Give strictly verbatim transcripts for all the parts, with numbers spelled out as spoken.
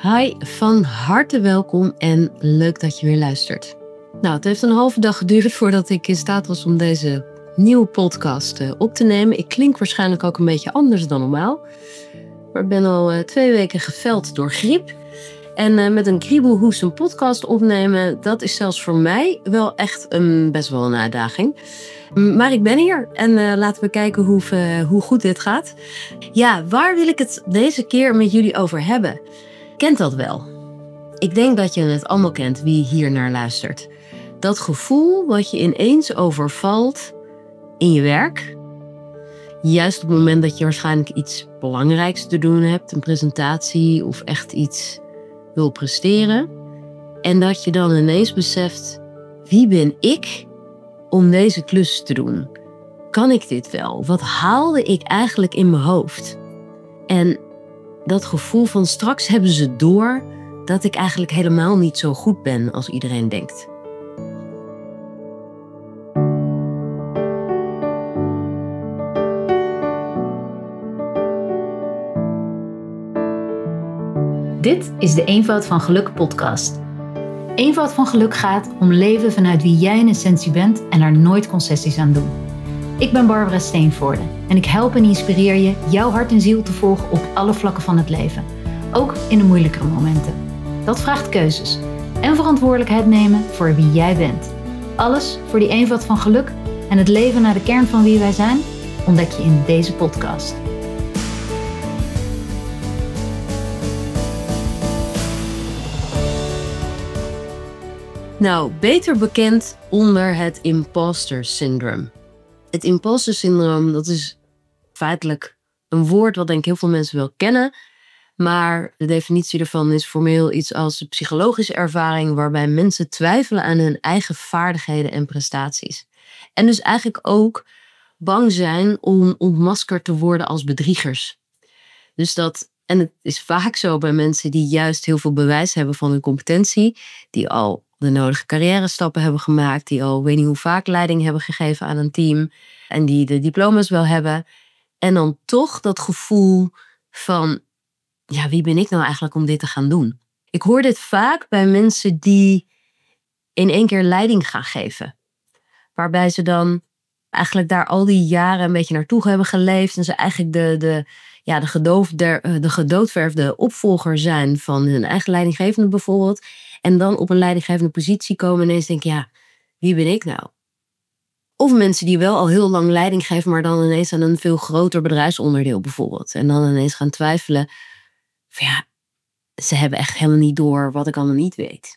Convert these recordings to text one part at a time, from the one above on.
Hi, van harte welkom en leuk dat je weer luistert. Nou, het heeft een halve dag geduurd voordat ik in staat was om deze nieuwe podcast uh, op te nemen. Ik klink waarschijnlijk ook een beetje anders dan normaal. Maar ik ben al uh, twee weken geveld door griep. En uh, met een kriebelhoes een podcast opnemen, dat is zelfs voor mij wel echt een, best wel een uitdaging. Maar ik ben hier en uh, laten we kijken hoe, uh, hoe goed dit gaat. Ja, waar wil ik het deze keer met jullie over hebben? Kent dat wel? Ik denk dat je het allemaal kent wie hier naar luistert. Dat gevoel wat je ineens overvalt in je werk. Juist op het moment dat je waarschijnlijk iets belangrijks te doen hebt. Een presentatie of echt iets wil presteren. En dat je dan ineens beseft, wie ben ik om deze klus te doen? Kan ik dit wel? Wat haalde ik eigenlijk in mijn hoofd? En dat gevoel van straks hebben ze door dat ik eigenlijk helemaal niet zo goed ben als iedereen denkt. Dit is de Eenvoud van Geluk podcast. Eenvoud van Geluk gaat om leven vanuit wie jij in essentie bent en er nooit concessies aan doen. Ik ben Barbara Steenvoorde en ik help en inspireer je jouw hart en ziel te volgen op alle vlakken van het leven. Ook in de moeilijkere momenten. Dat vraagt keuzes en verantwoordelijkheid nemen voor wie jij bent. Alles voor die eenvoud van geluk en het leven naar de kern van wie wij zijn, ontdek je in deze podcast. Nou, beter bekend onder het imposter syndroom. Het imposter syndroom, dat is feitelijk een woord wat denk ik heel veel mensen wel kennen. Maar de definitie ervan is formeel iets als een psychologische ervaring waarbij mensen twijfelen aan hun eigen vaardigheden en prestaties. En dus eigenlijk ook bang zijn om ontmaskerd te worden als bedriegers. Dus dat, en het is vaak zo bij mensen die juist heel veel bewijs hebben van hun competentie, die al de nodige carrière stappen hebben gemaakt, die al weet niet hoe vaak leiding hebben gegeven aan een team en die de diploma's wel hebben. En dan toch dat gevoel van, ja, wie ben ik nou eigenlijk om dit te gaan doen? Ik hoor dit vaak bij mensen die in één keer leiding gaan geven. Waarbij ze dan eigenlijk daar al die jaren een beetje naartoe hebben geleefd en ze eigenlijk de, de, ja, de, gedoofde, de gedoodverfde opvolger zijn van hun eigen leidinggevende bijvoorbeeld. En dan op een leidinggevende positie komen en ineens denken, ja, wie ben ik nou? Of mensen die wel al heel lang leiding geven, maar dan ineens aan een veel groter bedrijfsonderdeel bijvoorbeeld. En dan ineens gaan twijfelen, van ja, ze hebben echt helemaal niet door wat ik allemaal niet weet.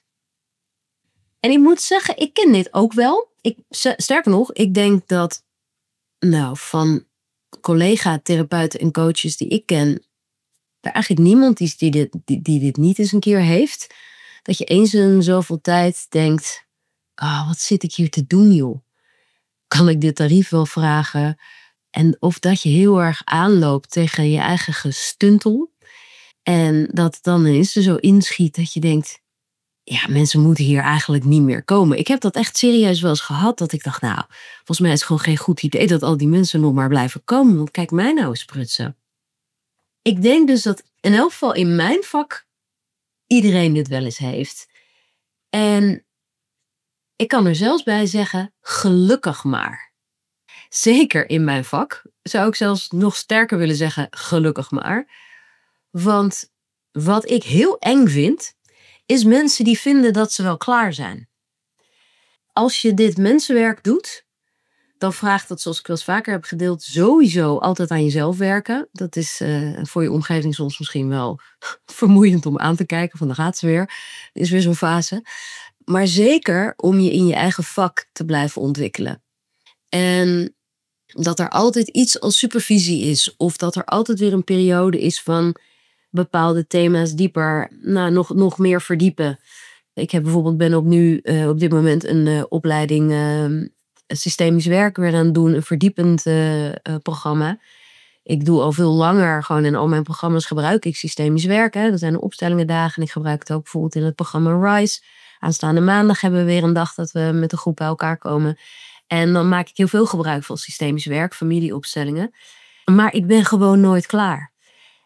En ik moet zeggen, ik ken dit ook wel. Ik, sterker nog, ik denk dat nou, van collega-therapeuten en coaches die ik ken, er eigenlijk niemand is die dit, die, die dit niet eens een keer heeft. Dat je eens in zoveel tijd denkt, oh, wat zit ik hier te doen, joh? Kan ik dit tarief wel vragen? En of dat je heel erg aanloopt tegen je eigen gestuntel. En dat het dan ineens er zo inschiet dat je denkt, ja, mensen moeten hier eigenlijk niet meer komen. Ik heb dat echt serieus wel eens gehad, dat ik dacht, nou, volgens mij is het gewoon geen goed idee dat al die mensen nog maar blijven komen. Want kijk mij nou eens prutsen. Ik denk dus dat in elk geval in mijn vak iedereen dit wel eens heeft. En ik kan er zelfs bij zeggen, gelukkig maar. Zeker in mijn vak zou ik zelfs nog sterker willen zeggen, gelukkig maar. Want wat ik heel eng vind, is mensen die vinden dat ze wel klaar zijn. Als je dit mensenwerk doet, dan vraagt dat, zoals ik wel eens vaker heb gedeeld, sowieso altijd aan jezelf werken. Dat is uh, voor je omgeving soms misschien wel vermoeiend om aan te kijken, van daar gaat ze weer. Het is weer zo'n fase. Maar zeker om je in je eigen vak te blijven ontwikkelen. En dat er altijd iets als supervisie is, of dat er altijd weer een periode is van bepaalde thema's dieper, nou, nog, nog meer verdiepen. Ik heb bijvoorbeeld ben op nu uh, op dit moment een uh, opleiding uh, systemisch werk weer aan het doen, een verdiepend uh, uh, programma. Ik doe al veel langer gewoon in al mijn programma's gebruik ik systemisch werk. Hè. Dat zijn de opstellingendagen en ik gebruik het ook bijvoorbeeld in het programma RISE. Aanstaande maandag hebben we weer een dag dat we met een groep bij elkaar komen. En dan maak ik heel veel gebruik van systemisch werk, familieopstellingen. Maar ik ben gewoon nooit klaar.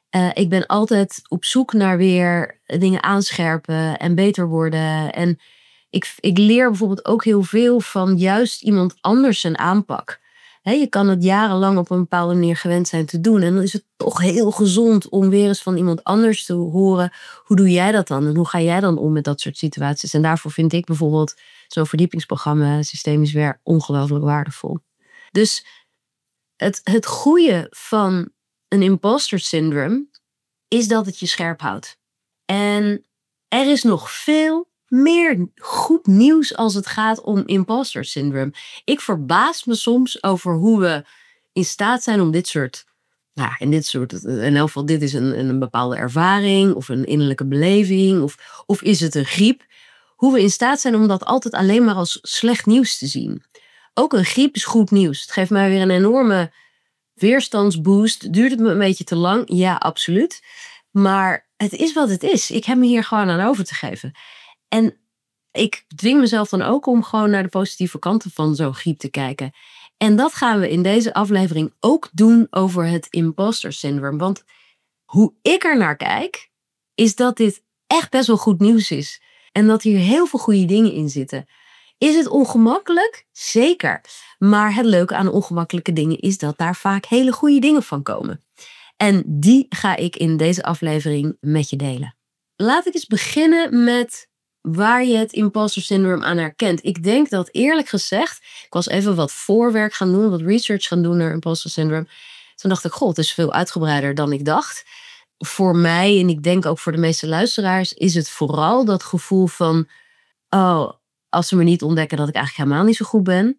Uh, ik ben altijd op zoek naar weer dingen aanscherpen en beter worden. En ik, ik leer bijvoorbeeld ook heel veel van juist iemand anders zijn aanpak. He, je kan het jarenlang op een bepaalde manier gewend zijn te doen. En dan is het toch heel gezond om weer eens van iemand anders te horen. Hoe doe jij dat dan? En hoe ga jij dan om met dat soort situaties? En daarvoor vind ik bijvoorbeeld zo'n verdiepingsprogramma Systemisch Werk ongelooflijk waardevol. Dus het, het goede van een imposter syndrome is dat het je scherp houdt. En er is nog veel meer goed nieuws als het gaat om imposter syndrome. Ik verbaas me soms over hoe we in staat zijn om dit soort, nou, in dit soort, in elk geval dit is een, een bepaalde ervaring of een innerlijke beleving of, of is het een griep, hoe we in staat zijn om dat altijd alleen maar als slecht nieuws te zien. Ook een griep is goed nieuws. Het geeft mij weer een enorme weerstandsboost. Duurt het me een beetje te lang? Ja, absoluut. Maar het is wat het is. Ik heb me hier gewoon aan over te geven. En ik dwing mezelf dan ook om gewoon naar de positieve kanten van zo'n griep te kijken. En dat gaan we in deze aflevering ook doen over het imposter syndrome. Want hoe ik er naar kijk, is dat dit echt best wel goed nieuws is. En dat hier heel veel goede dingen in zitten. Is het ongemakkelijk? Zeker. Maar het leuke aan ongemakkelijke dingen is dat daar vaak hele goede dingen van komen. En die ga ik in deze aflevering met je delen. Laat ik eens beginnen met waar je het imposter syndrome aan herkent. Ik denk dat eerlijk gezegd, ik was even wat voorwerk gaan doen, wat research gaan doen naar imposter syndrome. Toen dacht ik, god, het is veel uitgebreider dan ik dacht. Voor mij, en ik denk ook voor de meeste luisteraars, is het vooral dat gevoel van, oh, als ze me niet ontdekken dat ik eigenlijk helemaal niet zo goed ben.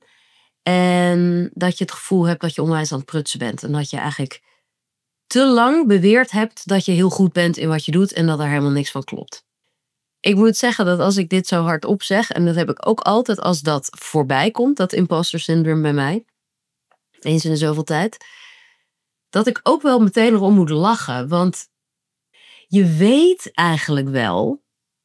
En dat je het gevoel hebt dat je onwijs aan het prutsen bent. En dat je eigenlijk te lang beweerd hebt dat je heel goed bent in wat je doet en dat er helemaal niks van klopt. Ik moet zeggen dat als ik dit zo hardop zeg, en dat heb ik ook altijd als dat voorbij komt, dat imposter syndrome bij mij, eens in de zoveel tijd, dat ik ook wel meteen erom moet lachen. Want je weet eigenlijk wel,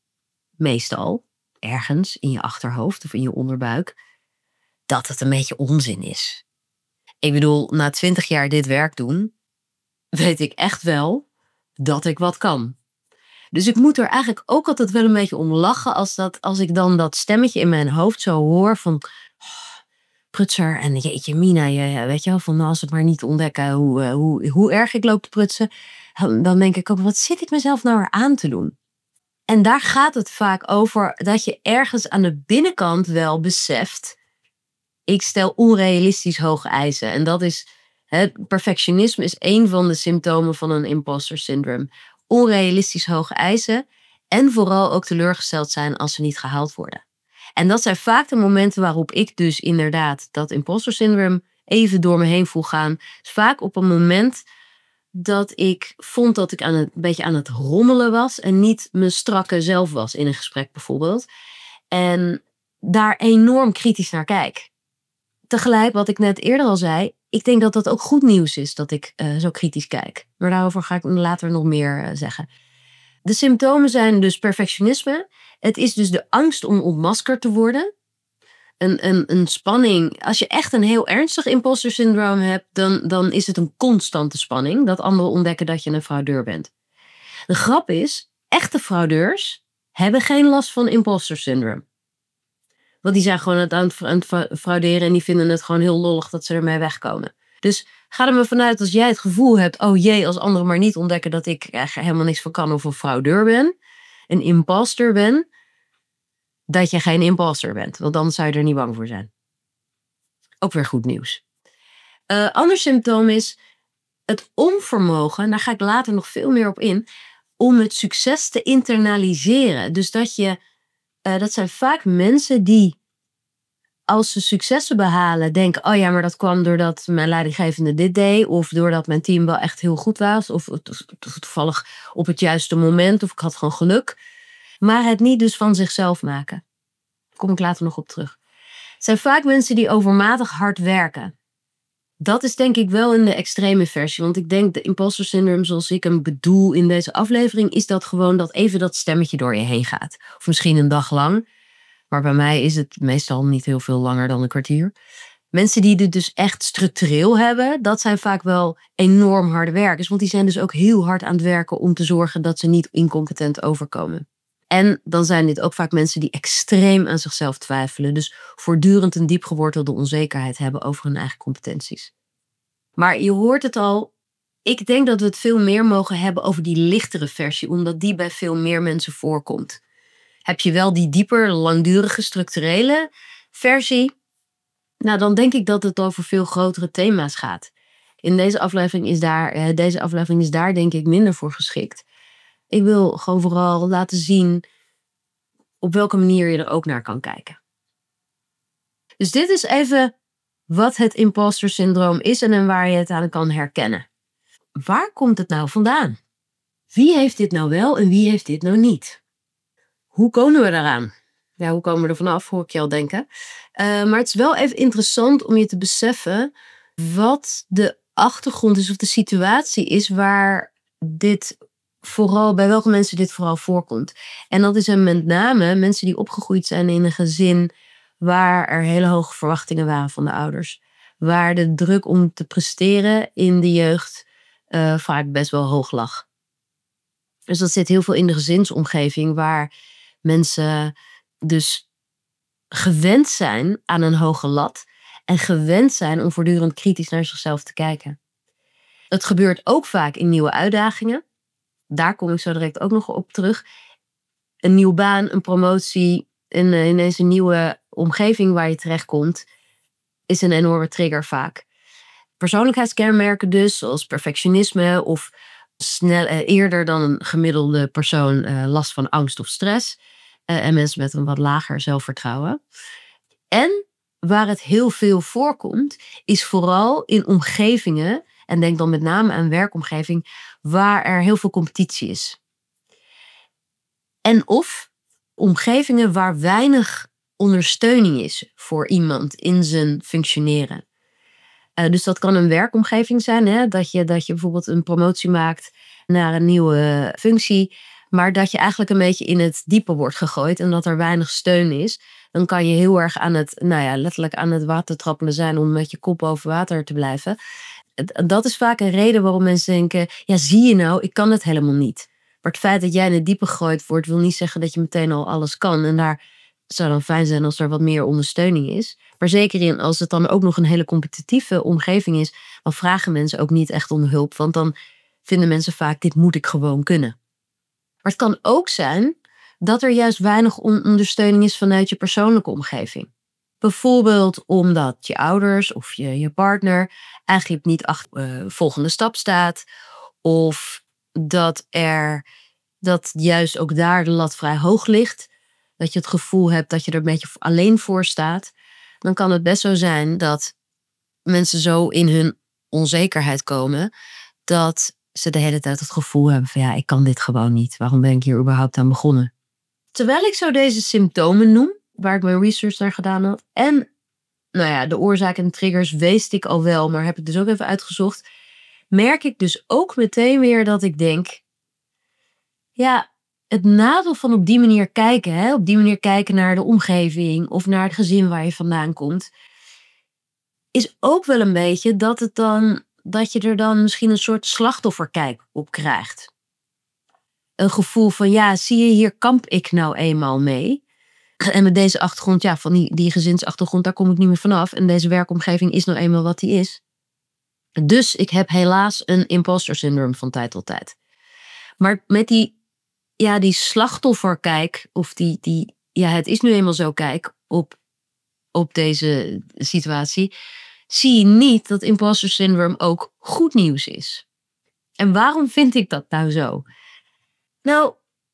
meestal, ergens in je achterhoofd of in je onderbuik, dat het een beetje onzin is. Ik bedoel, na twintig jaar dit werk doen, weet ik echt wel dat ik wat kan. Dus ik moet er eigenlijk ook altijd wel een beetje om lachen als, dat, als ik dan dat stemmetje in mijn hoofd zo hoor van, oh, prutser en jeetje mina, je, weet je wel, van als ze het maar niet ontdekken hoe, hoe, hoe erg ik loop te prutsen, dan denk ik ook, wat zit ik mezelf nou weer aan te doen? En daar gaat het vaak over dat je ergens aan de binnenkant wel beseft, ik stel onrealistisch hoge eisen. En dat is, hè, perfectionisme is een van de symptomen van een imposter syndrome. Onrealistisch hoge eisen en vooral ook teleurgesteld zijn als ze niet gehaald worden. En dat zijn vaak de momenten waarop ik dus inderdaad dat imposter syndrome even door me heen voel gaan. Dus vaak op een moment dat ik vond dat ik aan het, een beetje aan het rommelen was en niet mijn strakke zelf was in een gesprek bijvoorbeeld. En daar enorm kritisch naar kijk. Tegelijk, wat ik net eerder al zei, ik denk dat dat ook goed nieuws is dat ik uh, zo kritisch kijk. Maar daarover ga ik later nog meer uh, zeggen. De symptomen zijn dus perfectionisme. Het is dus de angst om ontmaskerd te worden. Een, een, een spanning. Als je echt een heel ernstig imposter syndroom hebt, dan, dan is het een constante spanning dat anderen ontdekken dat je een fraudeur bent. De grap is, echte fraudeurs hebben geen last van imposter syndroom. Want die zijn gewoon aan het frauderen en die vinden het gewoon heel lollig dat ze ermee wegkomen. Dus ga er maar vanuit als jij het gevoel hebt, oh jee, als anderen maar niet ontdekken dat ik er helemaal niks van kan of een fraudeur ben, een imposter ben, dat je geen imposter bent. Want dan zou je er niet bang voor zijn. Ook weer goed nieuws. Uh, ander symptoom is het onvermogen, daar ga ik later nog veel meer op in, om het succes te internaliseren. Dus dat je Uh, dat zijn vaak mensen die, als ze successen behalen, denken, oh ja, maar dat kwam doordat mijn leidinggevende dit deed, of doordat mijn team wel echt heel goed was, of toevallig op het juiste moment, of ik had gewoon geluk. Maar het niet dus van zichzelf maken. Daar kom ik later nog op terug. Het zijn vaak mensen die overmatig hard werken. Dat is denk ik wel in de extreme versie. Want ik denk de imposter syndrome zoals ik hem bedoel in deze aflevering, is dat gewoon dat even dat stemmetje door je heen gaat. Of misschien een dag lang. Maar bij mij is het meestal niet heel veel langer dan een kwartier. Mensen die dit dus echt structureel hebben, dat zijn vaak wel enorm harde werkers. Want die zijn dus ook heel hard aan het werken om te zorgen dat ze niet incompetent overkomen. En dan zijn dit ook vaak mensen die extreem aan zichzelf twijfelen. Dus voortdurend een diep gewortelde onzekerheid hebben over hun eigen competenties. Maar je hoort het al, ik denk dat we het veel meer mogen hebben over die lichtere versie, omdat die bij veel meer mensen voorkomt. Heb je wel die dieper, langdurige, structurele versie, nou dan denk ik dat het over veel grotere thema's gaat. In deze aflevering is daar, deze aflevering is daar denk ik minder voor geschikt. Ik wil gewoon vooral laten zien op welke manier je er ook naar kan kijken. Dus dit is even wat het imposter syndroom is en waar je het aan kan herkennen. Waar komt het nou vandaan? Wie heeft dit nou wel en wie heeft dit nou niet? Hoe komen we daaraan? Ja, hoe komen we er vanaf, hoor ik je al denken. Uh, maar het is wel even interessant om je te beseffen wat de achtergrond is of de situatie is waar dit vooral, bij welke mensen dit vooral voorkomt. En dat is met name mensen die opgegroeid zijn in een gezin waar er hele hoge verwachtingen waren van de ouders. Waar de druk om te presteren in de jeugd uh, vaak best wel hoog lag. Dus dat zit heel veel in de gezinsomgeving waar mensen dus gewend zijn aan een hoge lat en gewend zijn om voortdurend kritisch naar zichzelf te kijken. Het gebeurt ook vaak in nieuwe uitdagingen. Daar kom ik zo direct ook nog op terug. Een nieuwe baan, een promotie, een, ineens een nieuwe omgeving waar je terechtkomt, is een enorme trigger vaak. Persoonlijkheidskenmerken dus, zoals perfectionisme of snel, eh, eerder dan een gemiddelde persoon eh, last van angst of stress. Uh, en mensen met een wat lager zelfvertrouwen. En waar het heel veel voorkomt, is vooral in omgevingen, en denk dan met name aan werkomgeving, waar er heel veel competitie is. En of omgevingen waar weinig ondersteuning is voor iemand in zijn functioneren. Uh, dus dat kan een werkomgeving zijn, hè? Dat je, dat je bijvoorbeeld een promotie maakt naar een nieuwe functie, maar dat je eigenlijk een beetje in het diepe wordt gegooid en dat er weinig steun is. Dan kan je heel erg aan het, nou ja, letterlijk aan het water trappelen zijn om met je kop boven water te blijven. Dat is vaak een reden waarom mensen denken, ja, zie je nou, ik kan het helemaal niet. Maar het feit dat jij in het diepe gegooid wordt, wil niet zeggen dat je meteen al alles kan. En daar zou dan fijn zijn als er wat meer ondersteuning is. Maar zeker in, als het dan ook nog een hele competitieve omgeving is, dan vragen mensen ook niet echt om hulp. Want dan vinden mensen vaak, dit moet ik gewoon kunnen. Maar het kan ook zijn dat er juist weinig ondersteuning is vanuit je persoonlijke omgeving. Bijvoorbeeld omdat je ouders of je, je partner eigenlijk niet achter de uh, volgende stap staat. Of dat er dat juist ook daar de lat vrij hoog ligt. Dat je het gevoel hebt dat je er een beetje alleen voor staat. Dan kan het best zo zijn dat mensen zo in hun onzekerheid komen dat ze de hele tijd het gevoel hebben van ja, ik kan dit gewoon niet. Waarom ben ik hier überhaupt aan begonnen? Terwijl ik zo deze symptomen noem, waar ik mijn research naar gedaan had. En nou ja, de oorzaken en triggers wist ik al wel, maar heb ik dus ook even uitgezocht. Merk ik dus ook meteen weer dat ik denk, ja, het nadeel van op die manier kijken, hè, op die manier kijken naar de omgeving of naar het gezin waar je vandaan komt, is ook wel een beetje dat het dan, dat je er dan misschien een soort slachtofferkijk op krijgt. Een gevoel van, ja, zie je, hier kamp ik nou eenmaal mee. En met deze achtergrond, ja, van die, die gezinsachtergrond, daar kom ik niet meer vanaf. En deze werkomgeving is nou eenmaal wat die is. Dus ik heb helaas een imposter syndroom van tijd tot tijd. Maar met die, ja, die slachtofferkijk, of die, die, ja, het is nu eenmaal zo kijk op, op deze situatie, zie je niet dat imposter syndroom ook goed nieuws is. En waarom vind ik dat nou zo? Nou,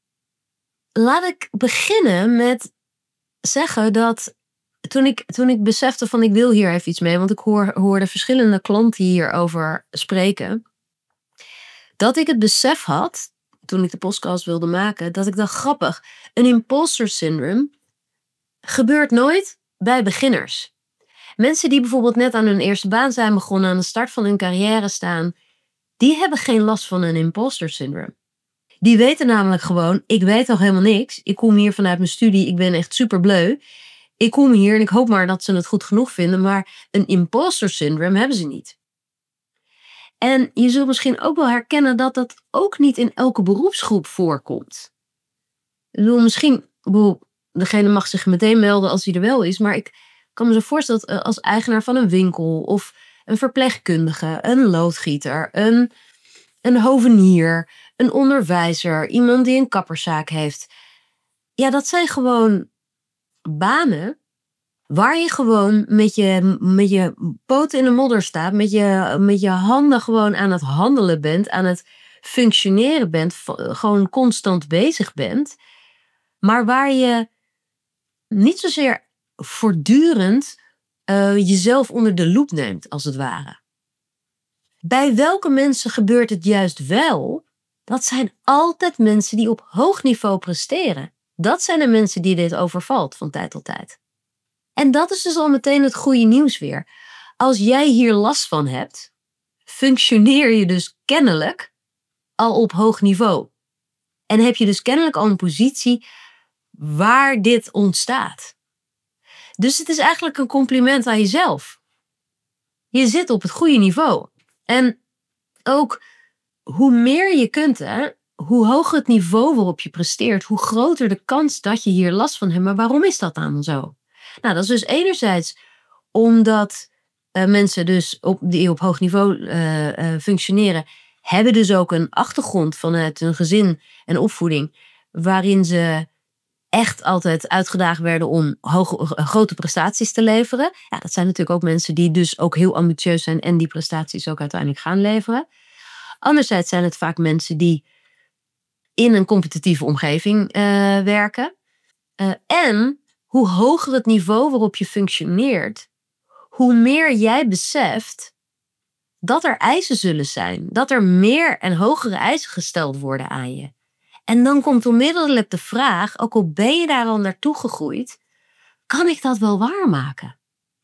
laat ik beginnen met zeggen dat toen ik, toen ik besefte van ik wil hier even iets mee, want ik hoor, hoorde verschillende klanten hierover spreken, dat ik het besef had, toen ik de podcast wilde maken, dat ik dacht, grappig, een imposter syndroom gebeurt nooit bij beginners. Mensen die bijvoorbeeld net aan hun eerste baan zijn begonnen, aan de start van hun carrière staan, die hebben geen last van een imposter syndroom. Die weten namelijk gewoon, ik weet toch helemaal niks. Ik kom hier vanuit mijn studie, ik ben echt super bleu. ik kom hier en ik hoop maar dat ze het goed genoeg vinden, maar een imposter syndrome hebben ze niet. En je zult misschien ook wel herkennen dat dat ook niet in elke beroepsgroep voorkomt. Ik bedoel, misschien, bedoel, degene mag zich meteen melden als hij er wel is, maar ik kan me zo voorstellen dat als eigenaar van een winkel of een verpleegkundige, een loodgieter, een, een hovenier, een onderwijzer, iemand die een kapperszaak heeft. Ja, dat zijn gewoon banen waar je gewoon met je, met je poten in de modder staat, met je, met je handen gewoon aan het handelen bent, aan het functioneren bent, gewoon constant bezig bent, maar waar je niet zozeer voortdurend uh, jezelf onder de loep neemt, als het ware. Bij welke mensen gebeurt het juist wel? Dat zijn altijd mensen die op hoog niveau presteren. Dat zijn de mensen die dit overvalt van tijd tot tijd. En dat is dus al meteen het goede nieuws weer. Als jij hier last van hebt, functioneer je dus kennelijk al op hoog niveau. En heb je dus kennelijk al een positie waar dit ontstaat. Dus het is eigenlijk een compliment aan jezelf. Je zit op het goede niveau. En ook hoe meer je kunt, hè, hoe hoger het niveau waarop je presteert, hoe groter de kans dat je hier last van hebt. Maar waarom is dat dan zo? Nou, dat is dus enerzijds omdat uh, mensen dus op, die op hoog niveau uh, uh, functioneren, hebben dus ook een achtergrond vanuit hun gezin en opvoeding, waarin ze echt altijd uitgedaagd werden om hoge, grote prestaties te leveren. Ja, dat zijn natuurlijk ook mensen die dus ook heel ambitieus zijn en die prestaties ook uiteindelijk gaan leveren. Anderzijds zijn het vaak mensen die in een competitieve omgeving uh, werken. Uh, en hoe hoger het niveau waarop je functioneert, hoe meer jij beseft dat er eisen zullen zijn. Dat er meer en hogere eisen gesteld worden aan je. En dan komt onmiddellijk de vraag, ook al ben je daar al naartoe gegroeid, kan ik dat wel waarmaken?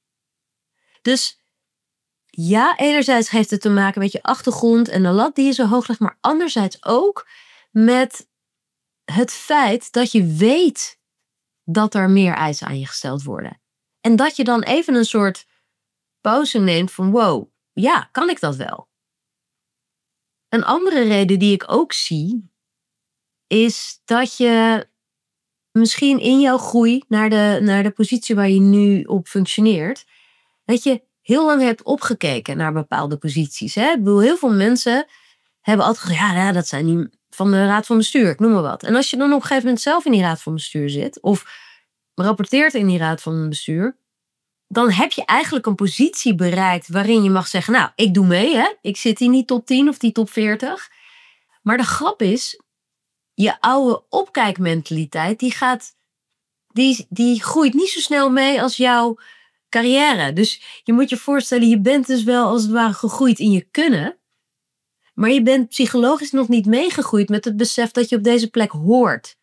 Dus ja, enerzijds heeft het te maken met je achtergrond en de lat die je zo hoog legt, maar anderzijds ook met het feit dat je weet dat er meer eisen aan je gesteld worden. En dat je dan even een soort pauze neemt van wow, ja, kan ik dat wel? Een andere reden die ik ook zie, is dat je misschien in jouw groei naar de, naar de positie waar je nu op functioneert, dat je heel lang hebt opgekeken naar bepaalde posities. Hè? Ik bedoel, heel veel mensen hebben altijd gezegd, ja, ja, dat zijn die van de raad van bestuur, ik noem maar wat. En als je dan op een gegeven moment zelf in die raad van bestuur zit, of rapporteert in die raad van bestuur, dan heb je eigenlijk een positie bereikt waarin je mag zeggen, nou, ik doe mee, hè? Ik zit in die top tien of die top veertig. Maar de grap is, je oude opkijkmentaliteit, die gaat, die, die groeit niet zo snel mee als jouw carrière. Dus je moet je voorstellen, je bent dus wel als het ware gegroeid in je kunnen, maar je bent psychologisch nog niet meegegroeid met het besef dat je op deze plek hoort.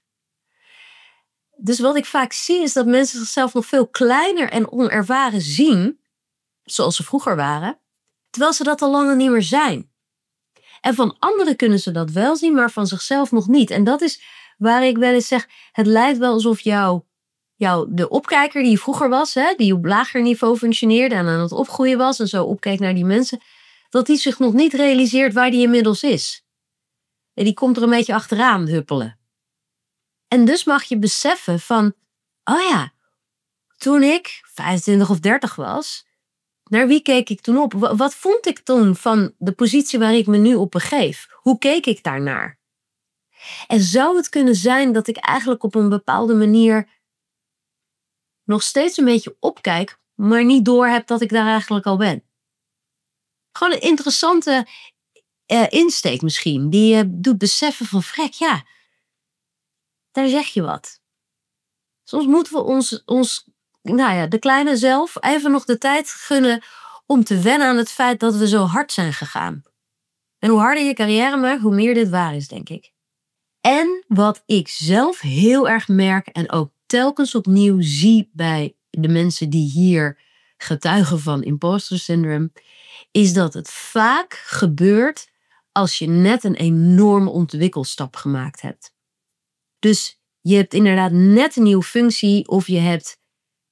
Dus wat ik vaak zie is dat mensen zichzelf nog veel kleiner en onervaren zien, zoals ze vroeger waren, terwijl ze dat al lang niet meer zijn. En van anderen kunnen ze dat wel zien, maar van zichzelf nog niet. En dat is waar ik wel eens zeg, het lijkt wel alsof jou, jou de opkijker die je vroeger was, hè, die op lager niveau functioneerde en aan het opgroeien was en zo opkeek naar die mensen, dat die zich nog niet realiseert waar die inmiddels is. En die komt er een beetje achteraan huppelen. En dus mag je beseffen van, oh ja, toen ik vijfentwintig of dertig was, naar wie keek ik toen op? Wat vond ik toen van de positie waar ik me nu op begeef? Hoe keek ik daarnaar? En zou het kunnen zijn dat ik eigenlijk op een bepaalde manier nog steeds een beetje opkijk, maar niet doorheb dat ik daar eigenlijk al ben? Gewoon een interessante uh, insteek misschien, die je doet beseffen van, vrek, ja, daar zeg je wat. Soms moeten we ons, ons, nou ja, de kleine zelf even nog de tijd gunnen om te wennen aan het feit dat we zo hard zijn gegaan. En hoe harder je carrière maakt, hoe meer dit waar is, denk ik. En wat ik zelf heel erg merk en ook telkens opnieuw zie bij de mensen die hier getuigen van imposter syndrome, is dat het vaak gebeurt als je net een enorme ontwikkelstap gemaakt hebt. Dus je hebt inderdaad net een nieuwe functie of je hebt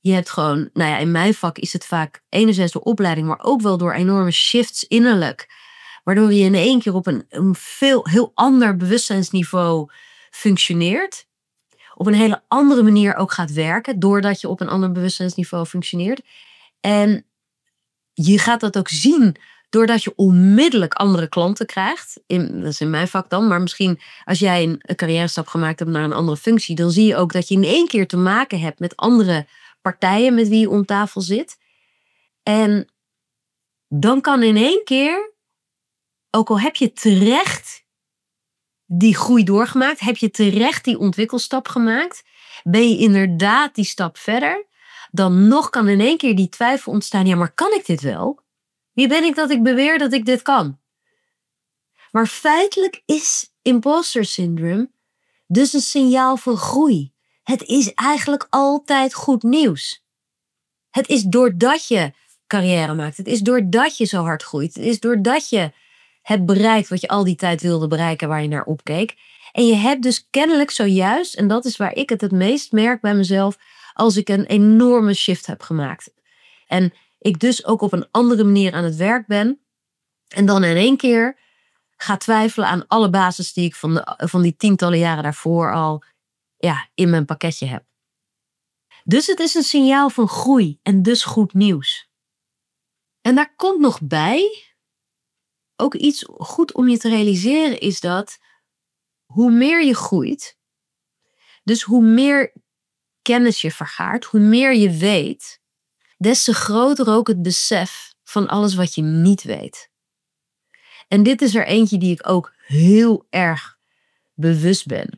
Je hebt gewoon, nou ja, in mijn vak is het vaak enerzijds door opleiding, maar ook wel door enorme shifts innerlijk. Waardoor je in één keer op een, een veel, heel ander bewustzijnsniveau functioneert. Op een hele andere manier ook gaat werken, doordat je op een ander bewustzijnsniveau functioneert. En je gaat dat ook zien doordat je onmiddellijk andere klanten krijgt. In, dat is in mijn vak dan. Maar misschien als jij een, een carrière stap gemaakt hebt naar een andere functie, dan zie je ook dat je in één keer te maken hebt met andere partijen met wie je om tafel zit. En dan kan in één keer, ook al heb je terecht die groei doorgemaakt, heb je terecht die ontwikkelstap gemaakt, ben je inderdaad die stap verder, dan nog kan in één keer die twijfel ontstaan. Ja, maar kan ik dit wel? Wie ben ik dat ik beweer dat ik dit kan? Maar feitelijk is imposter syndrome dus een signaal van groei. Het is eigenlijk altijd goed nieuws. Het is doordat je carrière maakt. Het is doordat je zo hard groeit. Het is doordat je hebt bereikt wat je al die tijd wilde bereiken, waar je naar opkeek. En je hebt dus kennelijk zojuist, en dat is waar ik het het meest merk bij mezelf, als ik een enorme shift heb gemaakt. En ik dus ook op een andere manier aan het werk ben. En dan in één keer ga twijfelen aan alle basis die ik van, de, van die tientallen jaren daarvoor al ja, in mijn pakketje heb. Dus het is een signaal van groei en dus goed nieuws. En daar komt nog bij, ook iets goed om je te realiseren, is dat hoe meer je groeit, dus hoe meer kennis je vergaart, hoe meer je weet, des te groter ook het besef van alles wat je niet weet. En dit is er eentje die ik ook heel erg bewust ben.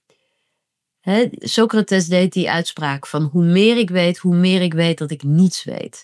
He, Socrates deed die uitspraak van hoe meer ik weet, hoe meer ik weet dat ik niets weet.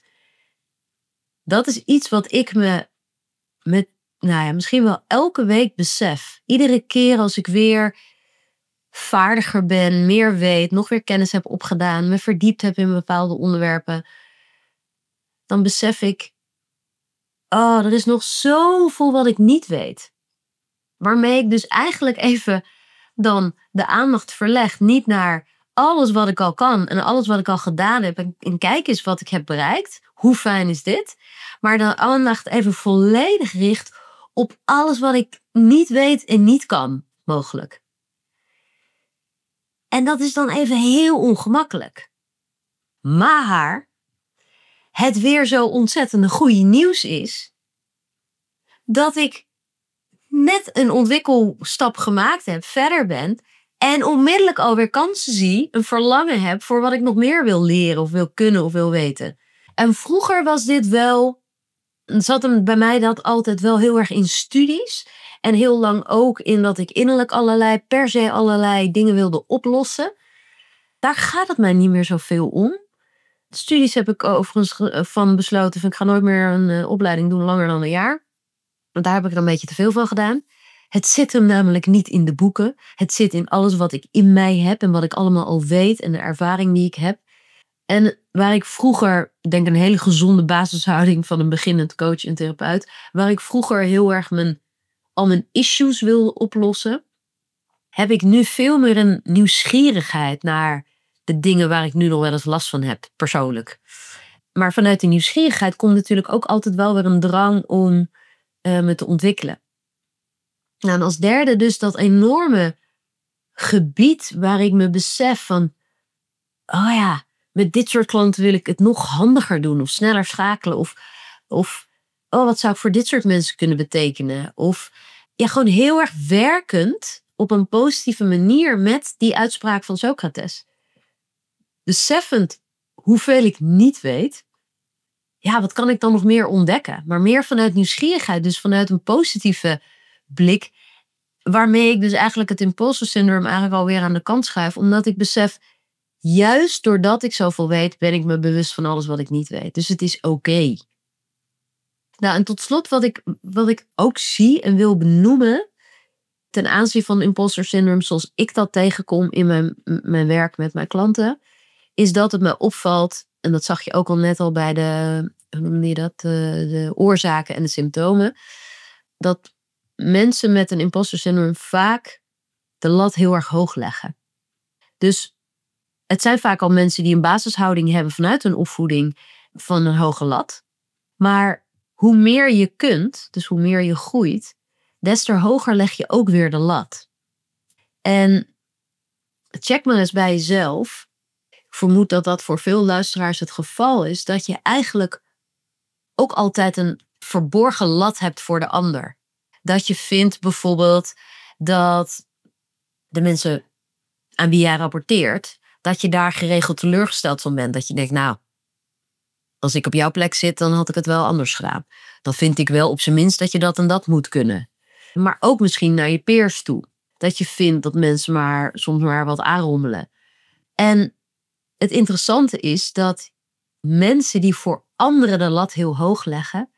Dat is iets wat ik me met, nou ja, misschien wel elke week besef. Iedere keer als ik weer vaardiger ben, meer weet, nog weer kennis heb opgedaan, me verdiept heb in bepaalde onderwerpen, dan besef ik, oh, er is nog zoveel wat ik niet weet. Waarmee ik dus eigenlijk even dan de aandacht verleg, niet naar alles wat ik al kan en alles wat ik al gedaan heb en, en kijk eens wat ik heb bereikt. Hoe fijn is dit? Maar de aandacht even volledig richt op alles wat ik niet weet en niet kan, mogelijk. En dat is dan even heel ongemakkelijk. Maar het weer zo ontzettende goede nieuws is dat ik net een ontwikkelstap gemaakt heb, verder ben en onmiddellijk alweer kansen zie, een verlangen heb voor wat ik nog meer wil leren of wil kunnen of wil weten. En vroeger was dit wel, zat hem bij mij dat altijd wel heel erg in studies en heel lang ook in dat ik innerlijk allerlei, per se allerlei dingen wilde oplossen. Daar gaat het mij niet meer zoveel om. Studies heb ik overigens van besloten, van ik ga nooit meer een uh, opleiding doen langer dan een jaar. Want daar heb ik er een beetje te veel van gedaan. Het zit hem namelijk niet in de boeken. Het zit in alles wat ik in mij heb en wat ik allemaal al weet en de ervaring die ik heb. En waar ik vroeger, ik denk een hele gezonde basishouding van een beginnend coach en therapeut, waar ik vroeger heel erg mijn, al mijn issues wilde oplossen, heb ik nu veel meer een nieuwsgierigheid naar de dingen waar ik nu nog wel eens last van heb, persoonlijk. Maar vanuit die nieuwsgierigheid komt natuurlijk ook altijd wel weer een drang om uh, me te ontwikkelen. Nou, en als derde dus dat enorme gebied waar ik me besef van, oh ja, met dit soort klanten wil ik het nog handiger doen of sneller schakelen of, of oh, wat zou ik voor dit soort mensen kunnen betekenen? Of ja, gewoon heel erg werkend op een positieve manier met die uitspraak van Socrates. Beseffend hoeveel ik niet weet, ja, wat kan ik dan nog meer ontdekken? Maar meer vanuit nieuwsgierigheid, dus vanuit een positieve blik, waarmee ik dus eigenlijk het imposter syndroom eigenlijk alweer aan de kant schuif, omdat ik besef, juist doordat ik zoveel weet, ben ik me bewust van alles wat ik niet weet. Dus het is oké. Okay. Nou, en tot slot wat ik, wat ik ook zie en wil benoemen ten aanzien van imposter syndroom, zoals ik dat tegenkom in mijn, mijn werk met mijn klanten, is dat het me opvalt, en dat zag je ook al net al bij de, hoe noemde je dat, de, de oorzaken en de symptomen, dat mensen met een imposter syndroom vaak de lat heel erg hoog leggen. Dus het zijn vaak al mensen die een basishouding hebben vanuit hun opvoeding van een hoge lat. Maar hoe meer je kunt, dus hoe meer je groeit, des te hoger leg je ook weer de lat. En check maar eens bij jezelf. Ik vermoed dat dat voor veel luisteraars het geval is, dat je eigenlijk ook altijd een verborgen lat hebt voor de ander. Dat je vindt bijvoorbeeld dat de mensen aan wie jij rapporteert, dat je daar geregeld teleurgesteld van bent. Dat je denkt, nou, als ik op jouw plek zit, dan had ik het wel anders gedaan. Dan vind ik wel op zijn minst dat je dat en dat moet kunnen. Maar ook misschien naar je peers toe. Dat je vindt dat mensen maar soms maar wat aanrommelen. En het interessante is dat mensen die voor anderen de lat heel hoog leggen,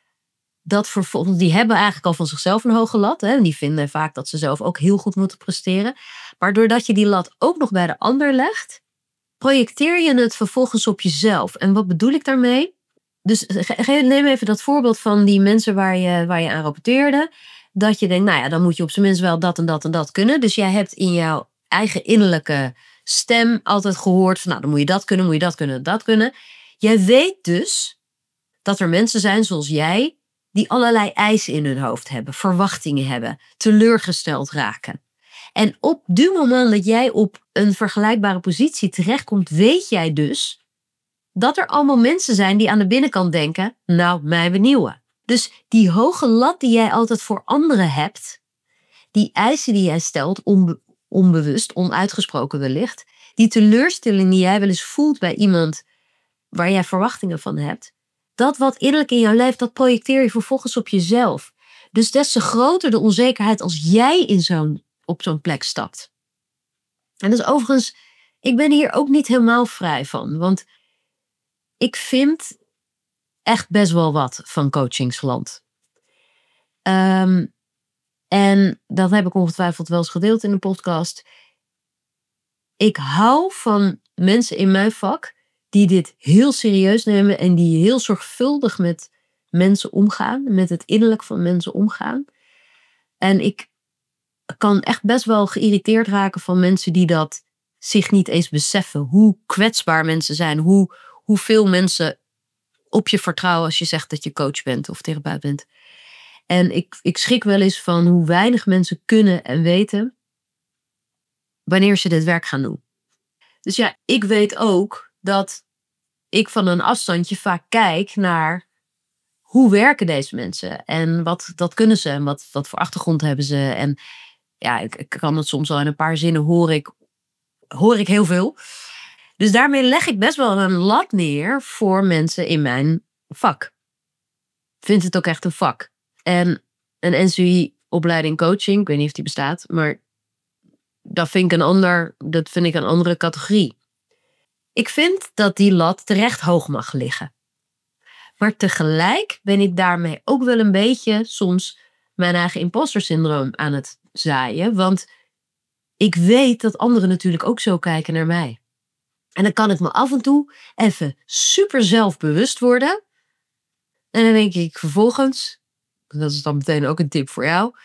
dat vervolgens, die hebben eigenlijk al van zichzelf een hoge lat. Hè? En die vinden vaak dat ze zelf ook heel goed moeten presteren. Maar doordat je die lat ook nog bij de ander legt, projecteer je het vervolgens op jezelf. En wat bedoel ik daarmee? Dus neem even dat voorbeeld van die mensen waar je, waar je aan rapporteerde. Dat je denkt, nou ja, dan moet je op zijn minst wel dat en dat en dat kunnen. Dus jij hebt in jouw eigen innerlijke stem altijd gehoord van, nou, dan moet je dat kunnen, moet je dat kunnen, dat kunnen. Jij weet dus dat er mensen zijn zoals jij, die allerlei eisen in hun hoofd hebben, verwachtingen hebben, teleurgesteld raken. En op het moment dat jij op een vergelijkbare positie terechtkomt, weet jij dus dat er allemaal mensen zijn die aan de binnenkant denken, nou, mij benieuwen. Dus die hoge lat die jij altijd voor anderen hebt, die eisen die jij stelt, onbe- onbewust, onuitgesproken wellicht, die teleurstelling die jij wel eens voelt bij iemand waar jij verwachtingen van hebt, dat wat innerlijk in jou leeft, dat projecteer je vervolgens op jezelf. Dus des te groter de onzekerheid als jij in zo'n, op zo'n plek stapt. En dus overigens, ik ben hier ook niet helemaal vrij van. Want ik vind echt best wel wat van coachingsland. Um, en dat heb ik ongetwijfeld wel eens gedeeld in de podcast. Ik hou van mensen in mijn vak die dit heel serieus nemen en die heel zorgvuldig met mensen omgaan, met het innerlijk van mensen omgaan. En ik kan echt best wel geïrriteerd raken van mensen die dat zich niet eens beseffen. Hoe kwetsbaar mensen zijn, hoe, hoeveel mensen op je vertrouwen als je zegt dat je coach bent of therapeut bent. En ik, ik schrik wel eens van hoe weinig mensen kunnen en weten wanneer ze dit werk gaan doen. Dus ja, ik weet ook dat ik van een afstandje vaak kijk naar hoe werken deze mensen en wat dat kunnen ze en wat, wat voor achtergrond hebben ze. En ja, ik, ik kan het soms al in een paar zinnen hoor ik, hoor ik heel veel. Dus daarmee leg ik best wel een lat neer voor mensen in mijn vak. Ik vind het ook echt een vak. En een N C U I-opleiding coaching, ik weet niet of die bestaat, maar dat vind ik een ander, dat vind ik een andere categorie. Ik vind dat die lat terecht hoog mag liggen. Maar tegelijk ben ik daarmee ook wel een beetje soms mijn eigen imposter syndroom aan het zaaien. Want ik weet dat anderen natuurlijk ook zo kijken naar mij. En dan kan ik me af en toe even super zelfbewust worden. En dan denk ik vervolgens, dat is dan meteen ook een tip voor jou.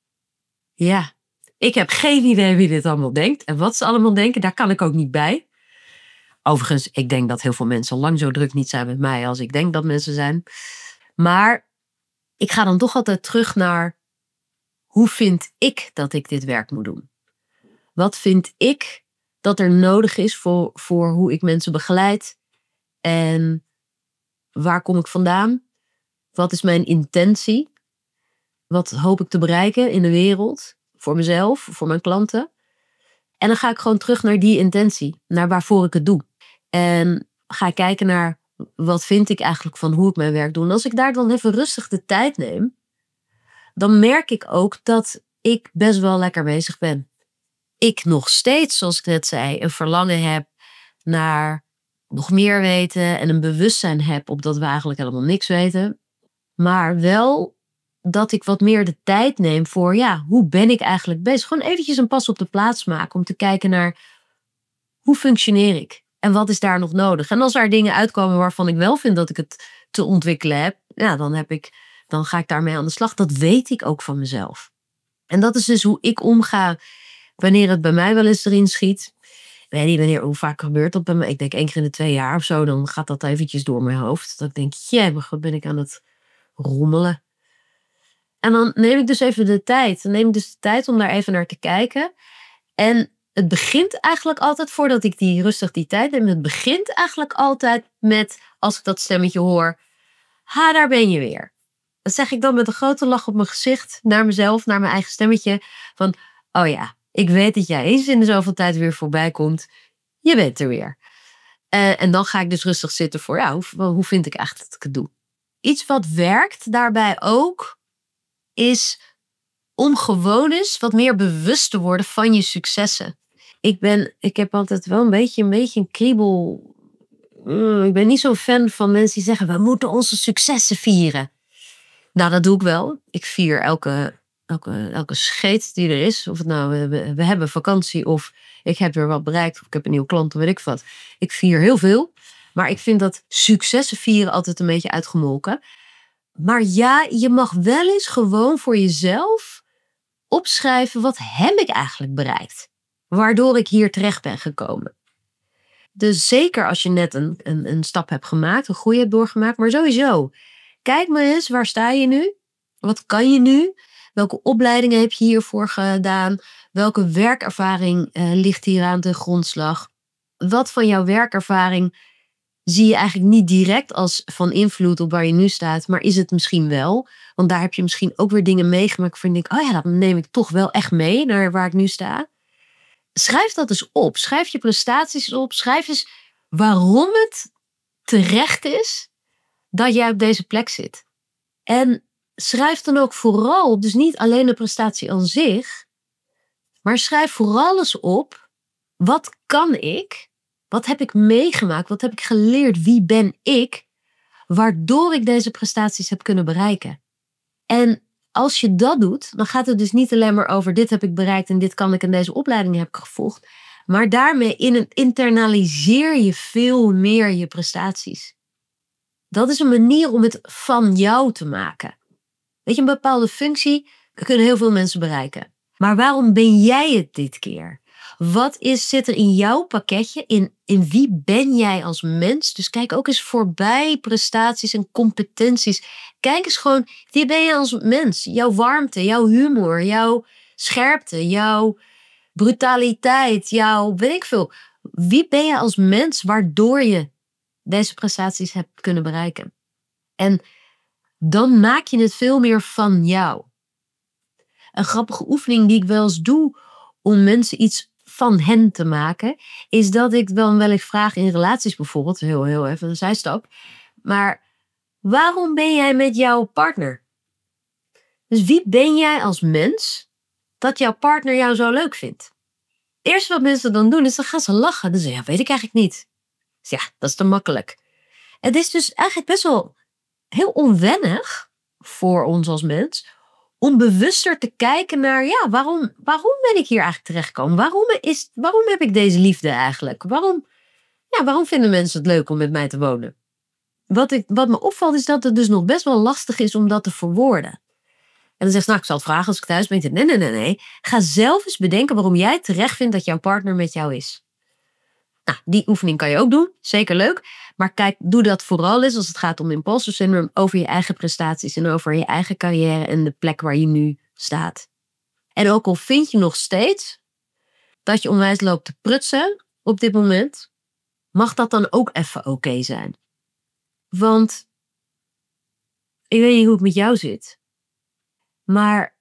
Ja, ik heb geen idee wie dit allemaal denkt. En wat ze allemaal denken, daar kan ik ook niet bij. Overigens, ik denk dat heel veel mensen lang zo druk niet zijn met mij als ik denk dat mensen zijn. Maar ik ga dan toch altijd terug naar hoe vind ik dat ik dit werk moet doen? Wat vind ik dat er nodig is voor, voor hoe ik mensen begeleid? En waar kom ik vandaan? Wat is mijn intentie? Wat hoop ik te bereiken in de wereld? Voor mezelf, voor mijn klanten? En dan ga ik gewoon terug naar die intentie. Naar waarvoor ik het doe. En ga ik kijken naar wat vind ik eigenlijk van hoe ik mijn werk doe. En als ik daar dan even rustig de tijd neem, dan merk ik ook dat ik best wel lekker bezig ben. Ik nog steeds, zoals ik net zei, een verlangen heb naar nog meer weten en een bewustzijn heb op dat we eigenlijk helemaal niks weten. Maar wel dat ik wat meer de tijd neem voor, ja, hoe ben ik eigenlijk bezig? Gewoon eventjes een pas op de plaats maken om te kijken naar hoe functioneer ik? En wat is daar nog nodig? En als er dingen uitkomen waarvan ik wel vind dat ik het te ontwikkelen heb, ja, dan, heb ik, dan ga ik daarmee aan de slag. Dat weet ik ook van mezelf. En dat is dus hoe ik omga wanneer het bij mij wel eens erin schiet. weet niet wanneer, hoe vaak gebeurt dat bij me. Ik denk één keer in de twee jaar of zo. Dan gaat dat eventjes door mijn hoofd. Dat ik denk, jee, maar wat ben ik aan het rommelen. En dan neem ik dus even de tijd. Dan neem ik dus de tijd om daar even naar te kijken. En het begint eigenlijk altijd, voordat ik die rustig die tijd neem. Het begint eigenlijk altijd met, als ik dat stemmetje hoor. Ha, daar ben je weer. Dat zeg ik dan met een grote lach op mijn gezicht. Naar mezelf, naar mijn eigen stemmetje. Van, oh ja, ik weet dat jij eens in de zoveel tijd weer voorbij komt. Je bent er weer. Uh, en dan ga ik dus rustig zitten voor, ja, hoe, hoe vind ik eigenlijk dat ik het doe? Iets wat werkt daarbij ook, is om gewoon eens wat meer bewust te worden van je successen. Ik ben, ik heb altijd wel een beetje een, beetje een kriebel. Mm, ik ben niet zo'n fan van mensen die zeggen, we moeten onze successen vieren. Nou, dat doe ik wel. Ik vier elke, elke, elke scheet die er is. Of het nou, we, we hebben vakantie of ik heb weer wat bereikt. Of ik heb een nieuwe klant, of weet ik wat. Ik vier heel veel. Maar ik vind dat successen vieren altijd een beetje uitgemolken. Maar ja, je mag wel eens gewoon voor jezelf opschrijven, wat heb ik eigenlijk bereikt? Waardoor ik hier terecht ben gekomen. Dus zeker als je net een, een, een stap hebt gemaakt, een groei hebt doorgemaakt. Maar sowieso, kijk maar eens, waar sta je nu? Wat kan je nu? Welke opleidingen heb je hiervoor gedaan? Welke werkervaring uh, ligt hier aan de grondslag? Wat van jouw werkervaring zie je eigenlijk niet direct als van invloed op waar je nu staat, maar is het misschien wel? Want daar heb je misschien ook weer dingen meegemaakt waarvan je denkt, oh ja, dat neem ik toch wel echt mee naar waar ik nu sta. Schrijf dat eens op. Schrijf je prestaties op. Schrijf eens waarom het terecht is dat jij op deze plek zit. En schrijf dan ook vooral op, dus niet alleen de prestatie aan zich, maar schrijf vooral eens op, wat kan ik? Wat heb ik meegemaakt? Wat heb ik geleerd? Wie ben ik? Waardoor ik deze prestaties heb kunnen bereiken. En als je dat doet, dan gaat het dus niet alleen maar over dit heb ik bereikt en dit kan ik en deze opleiding heb ik gevolgd. Maar daarmee internaliseer je veel meer je prestaties. Dat is een manier om het van jou te maken. Weet je, een bepaalde functie kunnen heel veel mensen bereiken. Maar waarom ben jij het dit keer? Wat is, zit er in jouw pakketje? In, in wie ben jij als mens? Dus kijk ook eens voorbij prestaties en competenties. Kijk eens gewoon, wie ben je als mens? Jouw warmte, jouw humor, jouw scherpte, jouw brutaliteit, jouw weet ik veel. Wie ben je als mens waardoor je deze prestaties hebt kunnen bereiken? En dan maak je het veel meer van jou. Een grappige oefening die ik wel eens doe om mensen iets van hen te maken, is dat ik dan wel eens vraag in relaties bijvoorbeeld, heel, heel even een zijstap, maar waarom ben jij met jouw partner? Dus wie ben jij als mens dat jouw partner jou zo leuk vindt? Het eerste wat mensen dan doen is, dan gaan ze lachen. Dan zeggen ze, ja, weet ik eigenlijk niet. Dus ja, dat is te makkelijk. Het is dus eigenlijk best wel heel onwennig voor ons als mens om bewuster te kijken naar, ja, waarom, waarom ben ik hier eigenlijk terechtgekomen? Waarom, is, waarom heb ik deze liefde eigenlijk? Waarom, ja, waarom vinden mensen het leuk om met mij te wonen? Wat, ik, wat me opvalt is dat het dus nog best wel lastig is om dat te verwoorden. En dan zegt ze, nou, ik zal het vragen als ik thuis ben. Nee, nee, nee, nee. Ga zelf eens bedenken waarom jij terecht vindt dat jouw partner met jou is. Nou, die oefening kan je ook doen. Zeker leuk. Maar kijk, doe dat vooral eens als het gaat om imposter syndrome, over je eigen prestaties en over je eigen carrière en de plek waar je nu staat. En ook al vind je nog steeds dat je onwijs loopt te prutsen op dit moment, mag dat dan ook even oké okay zijn. Want ik weet niet hoe het met jou zit, maar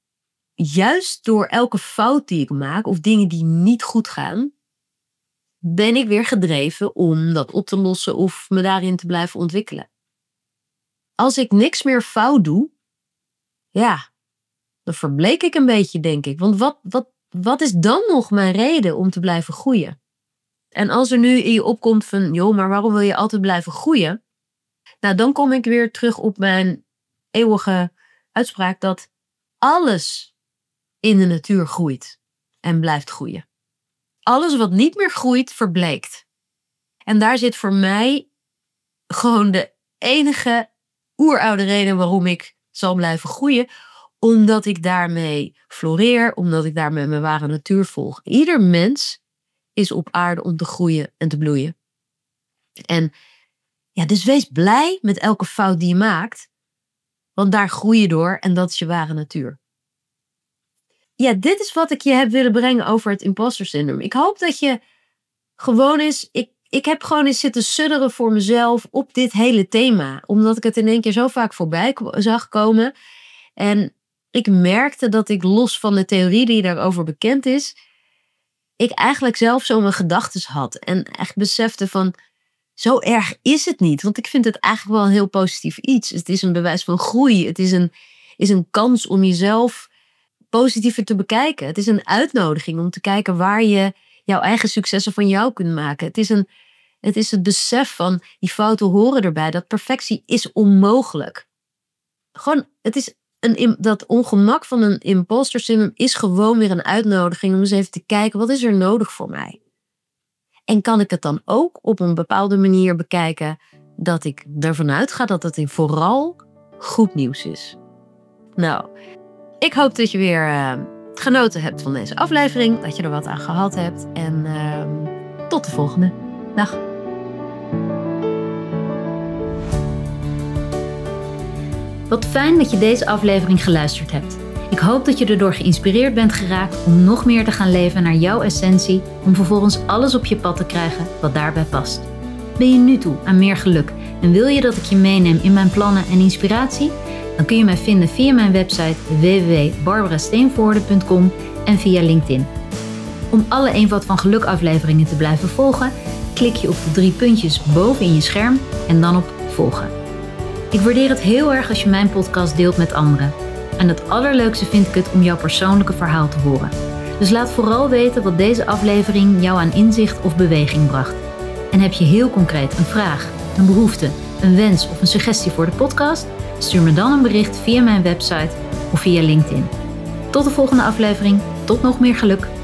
juist door elke fout die ik maak of dingen die niet goed gaan, ben ik weer gedreven om dat op te lossen of me daarin te blijven ontwikkelen. Als ik niks meer fout doe, ja, dan verbleek ik een beetje, denk ik. Want wat, wat, wat is dan nog mijn reden om te blijven groeien? En als er nu in je opkomt van, joh, maar waarom wil je altijd blijven groeien? Nou, dan kom ik weer terug op mijn eeuwige uitspraak dat alles in de natuur groeit en blijft groeien. Alles wat niet meer groeit, verbleekt. En daar zit voor mij gewoon de enige oeroude reden waarom ik zal blijven groeien. Omdat ik daarmee floreer, omdat ik daarmee mijn ware natuur volg. Ieder mens is op aarde om te groeien en te bloeien. En ja, dus wees blij met elke fout die je maakt. Want daar groei je door en dat is je ware natuur. Ja, dit is wat ik je heb willen brengen over het imposter syndroom. Ik hoop dat je gewoon eens... Ik, ik heb gewoon eens zitten sudderen voor mezelf op dit hele thema. Omdat ik het in één keer zo vaak voorbij zag komen. En ik merkte dat ik los van de theorie die daarover bekend is, ik eigenlijk zelf zo mijn gedachten had. En echt besefte van, zo erg is het niet. Want ik vind het eigenlijk wel een heel positief iets. Het is een bewijs van groei. Het is een, is een kans om jezelf positiever te bekijken. Het is een uitnodiging om te kijken waar je jouw eigen successen van jou kunt maken. Het is, een, het is het besef van, die fouten horen erbij. Dat perfectie is onmogelijk. Gewoon, het is een, dat ongemak van een imposter syndroom is gewoon weer een uitnodiging om eens even te kijken, wat is er nodig voor mij? En kan ik het dan ook op een bepaalde manier bekijken dat ik ervan uitga dat het vooral goed nieuws is? Nou, ik hoop dat je weer uh, genoten hebt van deze aflevering, dat je er wat aan gehad hebt. En uh, tot de volgende. Dag. Wat fijn dat je deze aflevering geluisterd hebt. Ik hoop dat je erdoor geïnspireerd bent geraakt om nog meer te gaan leven naar jouw essentie, om vervolgens alles op je pad te krijgen wat daarbij past. Ben je nu toe aan meer geluk en wil je dat ik je meeneem in mijn plannen en inspiratie? Dan kun je mij vinden via mijn website w w w punt barbara steenvoorde punt com en via LinkedIn. Om alle Eenvoud van Geluk afleveringen te blijven volgen, klik je op de drie puntjes boven in je scherm en dan op volgen. Ik waardeer het heel erg als je mijn podcast deelt met anderen. En het allerleukste vind ik het om jouw persoonlijke verhaal te horen. Dus laat vooral weten wat deze aflevering jou aan inzicht of beweging bracht. En heb je heel concreet een vraag, een behoefte, een wens of een suggestie voor de podcast? Stuur me dan een bericht via mijn website of via LinkedIn. Tot de volgende aflevering. Tot nog meer geluk.